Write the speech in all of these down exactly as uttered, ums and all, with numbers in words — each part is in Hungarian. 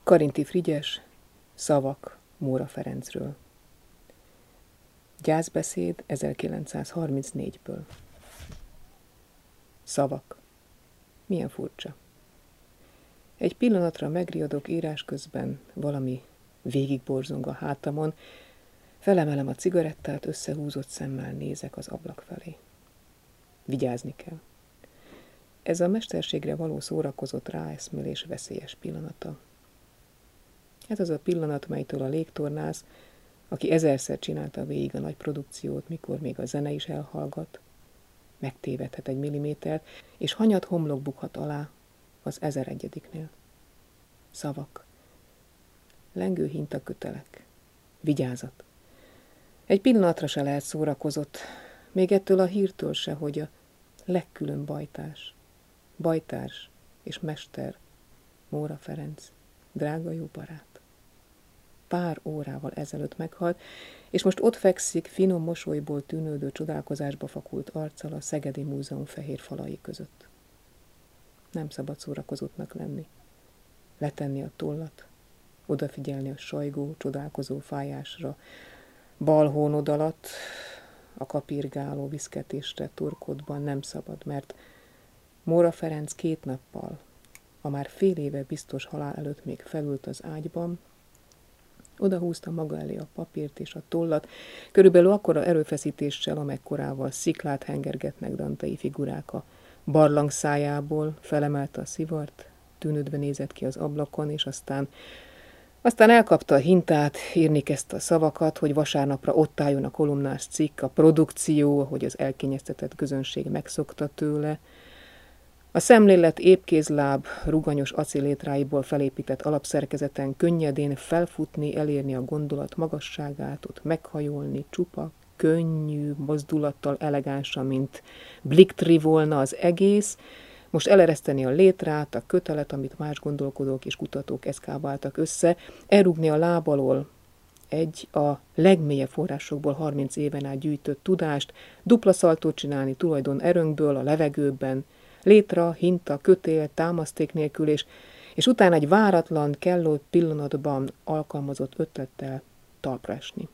Karinti Frigyes, Szavak Móra Ferencről. Gyászbeszéd ezerkilencszázharmincnégyből. Szavak. Milyen furcsa. Egy pillanatra megriadok írás közben, valami végigborzong a hátamon, felemelem a cigarettát, összehúzott szemmel nézek az ablak felé. Vigyázni kell. Ez a mesterségre való szórakozott ráeszmélés veszélyes pillanata. Ez az a pillanat, melytől a légtornász, aki ezerszer csinálta végig a nagy produkciót, mikor még a zene is elhallgat, megtévedhet egy millimétert, és hanyat homlok bukhat alá az ezeregyediknél. Szavak. Lengő hintakötelek. Vigyázat. Egy pillanatra se lehet szórakozott, még ettől a hírtől se, hogy a legkülön bajtárs, bajtárs és mester Móra Ferenc, drága jó barát. Pár órával ezelőtt meghalt, és most ott fekszik finom mosolyból tűnődő csodálkozásba fakult arccal a Szegedi Múzeum fehér falai között. Nem szabad szórakozottnak lenni. Letenni a tollat, odafigyelni a sajgó, csodálkozó fájásra, bal hónod alatt, a kapirgáló viszketésre torkodban nem szabad, mert Móra Ferenc két nappal, a már fél éve biztos halál előtt még felült az ágyban, odahúzta maga elé a papírt és a tollat, körülbelül akkora erőfeszítéssel, amekkorával sziklát hengergetnek dantei figurák a barlang szájából, felemelte a szivart, tűnődve nézett ki az ablakon, és aztán, aztán elkapta a hintát, írni kezdte a szavakat, hogy vasárnapra ott álljon a kolumnás cikk, a produkció, hogy az elkényeztetett közönség megszokta tőle. A szemlélet épkézláb, ruganyos acélétráiból felépített alapszerkezeten könnyedén felfutni, elérni a gondolat magasságát, ott meghajolni, csupa, könnyű mozdulattal elegánsan, mint bliktri volna az egész, most elereszteni a létrát, a kötelet, amit más gondolkodók és kutatók eszkábáltak össze, elrúgni a láb alól egy a legmélyebb forrásokból harminc éven át gyűjtött tudást, dupla szaltót csinálni tulajdon erőnkből a levegőben, létra, hinta, kötél, támaszték nélkül, és, és utána egy váratlan, kellő pillanatban alkalmazott ötlettel talpra esni.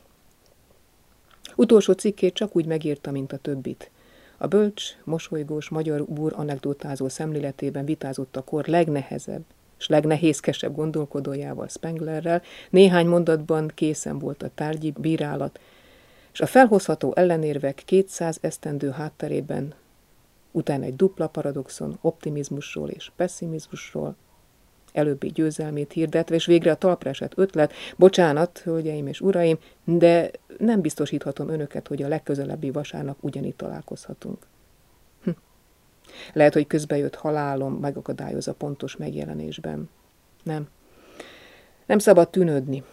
Utolsó cikkét csak úgy megírta, mint a többit. A bölcs, mosolygós magyar úr anekdotázó szemléletében vitázott a kor legnehezebb és legnehézkesebb gondolkodójával, Spenglerrel, néhány mondatban készen volt a tárgyi bírálat, és a felhozható ellenérvek kétszáz esztendő hátterében utána egy dupla paradoxon, optimizmusról és pessimizmusról, előbbi győzelmét hirdetve, és végre a talpra esett ötlet, bocsánat, hölgyeim és uraim, de nem biztosíthatom önöket, hogy a legközelebbi vasárnap ugyanitt találkozhatunk. Hm. Lehet, hogy közbejött halálom megakadályoz a pontos megjelenésben. Nem. Nem szabad tűnődni.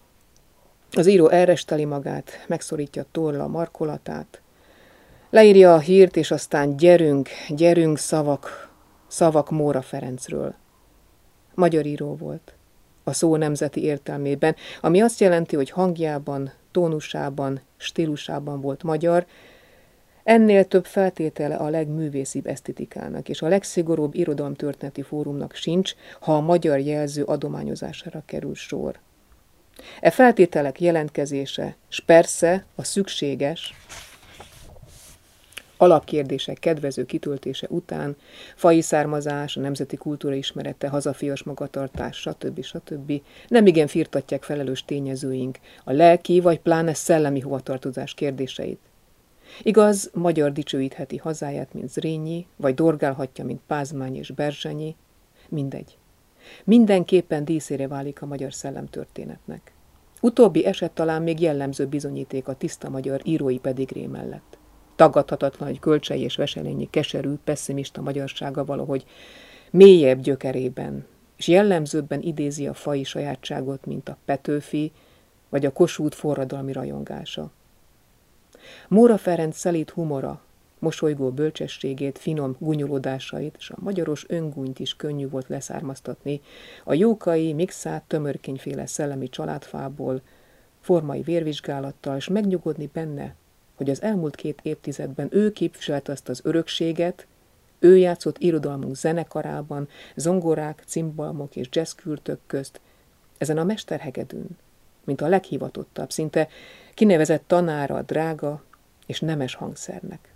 Az író elresteli magát, megszorítja torla a markolatát, leírja a hírt, és aztán gyerünk, gyerünk szavak, szavak Móra Ferencről. Magyar író volt, a szó nemzeti értelmében, ami azt jelenti, hogy hangjában, tónusában, stílusában volt magyar. Ennél több feltétele a legművészibb esztetikának, és a legszigorúbb irodalomtörténeti fórumnak sincs, ha a magyar jelző adományozására kerül sor. E feltételek jelentkezése, s persze a szükséges, alapkérdések kedvező kitöltése után, faji származás, a nemzeti kultúra ismerete, hazafias magatartás, stb. stb. nemigen firtatják felelős tényezőink a lelki vagy pláne szellemi hovatartozás kérdéseit. Igaz, magyar dicsőítheti hazáját, mint Zrínyi, vagy dorgálhatja, mint Pázmány és Berzsenyi, mindegy. Mindenképpen díszére válik a magyar szellemtörténetnek. Utóbbi eset talán még jellemző bizonyíték a tiszta magyar írói pedigré mellett. Tagadhatatlan, hogy Kölcsey és Wesselényi keserű, pesszimista magyarsága valahogy mélyebb gyökerében, és jellemzőbben idézi a faji sajátságot, mint a Petőfi, vagy a Kossuth forradalmi rajongása. Móra Ferenc szelíd humora, mosolygó bölcsességét, finom gúnyolódásait, és a magyaros öngúnyt is könnyű volt leszármaztatni a Jókai, Mikszát, Tömörkényféle szellemi családfából, formai vérvizsgálattal, és megnyugodni benne, hogy az elmúlt két évtizedben ő képviselte azt az örökséget, ő játszott irodalmunk zenekarában, zongorák, cimbalmok és jazzkürtök közt, ezen a mesterhegedűn, mint a leghivatottabb, szinte kinevezett tanára a drága és nemes hangszernek.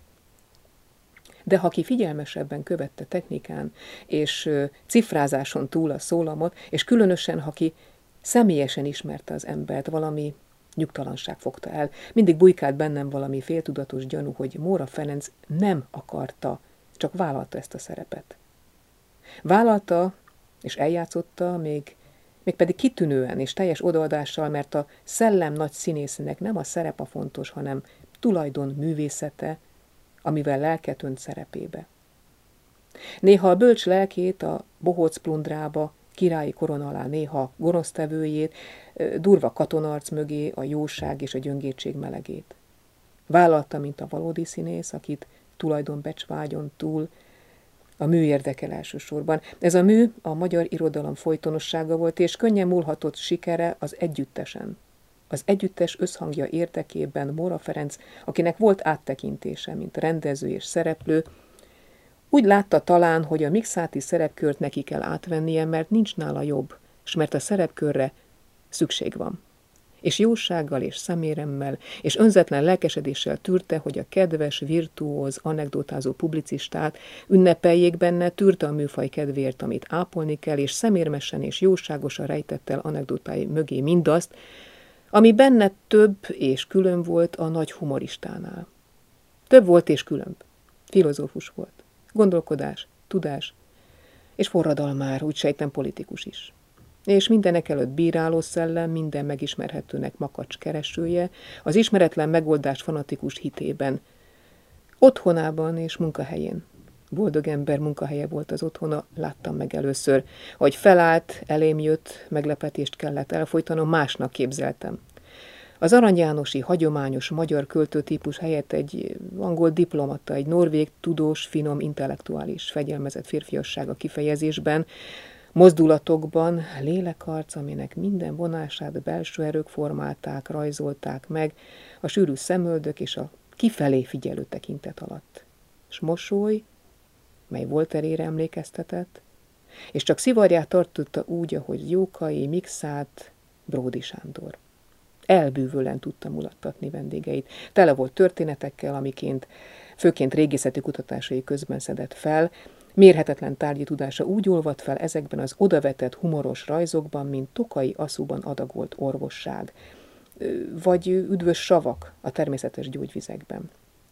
De ha ki figyelmesebben követte technikán és cifrázáson túl a szólamot, és különösen, ha ki személyesen ismerte az embert, valami nyugtalanság fogta el. Mindig bujkált bennem valami féltudatos gyanú, hogy Móra Ferenc nem akarta, csak vállalta ezt a szerepet. Vállalta és eljátszotta, még, még pedig kitűnően és teljes odaadással, mert a szellem nagy színészének nem a szerep a fontos, hanem tulajdon művészete, amivel lelket önt szerepébe. Néha a bölcs lelkét a bohóc plundrába, királyi korona alá néha gonosztevőjét, durva katonarc mögé a jóság és a gyöngétség melegét. Vállalta, mint a valódi színész, akit tulajdonbecsvágyon túl a mű érdekel elsősorban. Ez a mű a magyar irodalom folytonossága volt, és könnyen múlhatott sikere az együttesen. Az együttes összhangja érdekében Móra Ferenc, akinek volt áttekintése, mint rendező és szereplő, úgy látta talán, hogy a mixáti szerepkört neki kell átvennie, mert nincs nála jobb, s mert a szerepkörre szükség van. És jósággal és szeméremmel, és önzetlen lelkesedéssel tűrte, hogy a kedves, virtuóz, anekdotázó publicistát ünnepeljék benne, tűrte a műfaj kedvéért, amit ápolni kell, és szemérmesen és jóságosan rejtett el anekdotái mögé mindazt, ami benne több és külön volt a nagy humoristánál. Több volt és különb. Filozófus volt. Gondolkodás, tudás, és forradalmár, úgy sejtem politikus is. És mindenek előtt bíráló szellem, minden megismerhetőnek makacs keresője, az ismeretlen megoldás fanatikus hitében, otthonában és munkahelyén. Boldog ember munkahelye volt az otthona, láttam meg először. Hogy felállt, elém jött, meglepetést kellett elfolytanom, másnak képzeltem. Az Arany Jánosi hagyományos magyar költőtípus helyett egy angol diplomata, egy norvég, tudós, finom, intellektuális, fegyelmezett férfiasság a kifejezésben, mozdulatokban, lélekarc, aminek minden vonását belső erők formálták, rajzolták meg, a sűrű szemöldök és a kifelé figyelő tekintet alatt. S mosoly, mely Voltaire-ére emlékeztetett, és csak szivarját tartotta úgy, ahogy Jókai, Mikszát, Bródi Sándor. Elbűvölen tudta mulattatni vendégeit. Tele volt történetekkel, amiként főként régészeti kutatásai közben szedett fel, mérhetetlen tárgyi tudása úgy olvadt fel ezekben az odavetett humoros rajzokban, mint Tokai Aszúban adagolt orvosság, vagy üdvös savak a természetes gyógyvizekben.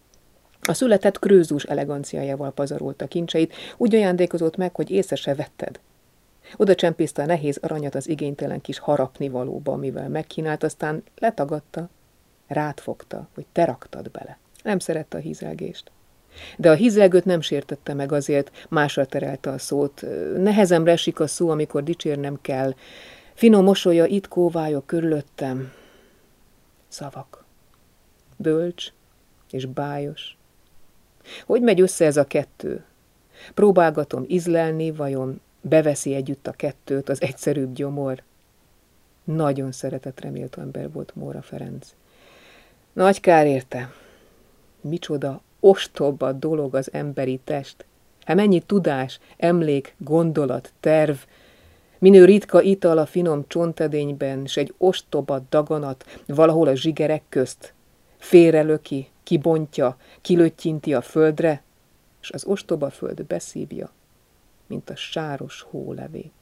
A született krőzus eleganciájával pazarolta kincseit, úgy ajándékozott meg, hogy észre se vetted. Oda csempészte a nehéz aranyat az igénytelen kis harapnivalóba, amivel megkínált, aztán letagadta, rátfogta, hogy te raktad bele. Nem szerette a hízelgést. De a hízelgőt nem sértette meg, azért másra terelte a szót. Nehezemre esik a szó, amikor dicsérnem kell. Finom mosolya itt kóvályok körülöttem. Szavak. Bölcs és bájos. Hogy megy össze ez a kettő? Próbálgatom ízlelni, vajon beveszi együtt a kettőt az egyszerűbb gyomor? Nagyon szeretetre méltó ember volt Móra Ferenc. Nagy kár érte. Micsoda ostoba dolog az emberi test. Hát mennyi tudás, emlék, gondolat, terv, minő ritka ital a finom csontedényben, s egy ostoba daganat valahol a zsigerek közt. Félrelöki, kibontja, kilöttyinti a földre, s az ostoba föld beszívja, mint a sáros hólevé.